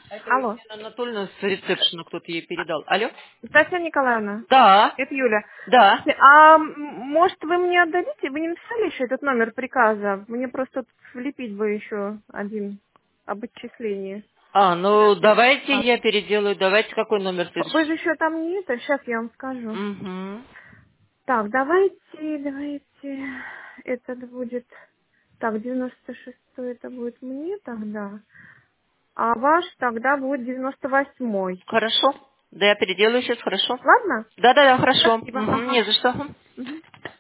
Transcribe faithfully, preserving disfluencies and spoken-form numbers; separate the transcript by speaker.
Speaker 1: Это
Speaker 2: Алло.
Speaker 1: Елена Анатольевна с ресепшена кто-то ей передал. Алло?
Speaker 2: Татьяна Николаевна,
Speaker 1: Да,
Speaker 2: это Юля.
Speaker 1: да.
Speaker 2: А м, может вы мне отдадите? Вы не написали еще этот номер приказа? Мне просто тут влепить бы еще один об отчислении.
Speaker 1: А, ну давайте
Speaker 2: А,
Speaker 1: я переделаю. Давайте какой номер ты?
Speaker 2: Вы же еще там не это? Сейчас я вам скажу.
Speaker 1: Угу.
Speaker 2: Так, давайте, давайте. Это будет... Так, девяносто шестой это будет мне тогда. А ваш тогда будет девяносто восьмой.
Speaker 1: Хорошо. Да я переделаю сейчас, хорошо.
Speaker 2: Ладно?
Speaker 1: Да-да-да, хорошо.
Speaker 2: Спасибо.
Speaker 1: Угу,
Speaker 2: Ага.
Speaker 1: не за что.
Speaker 2: Мгм.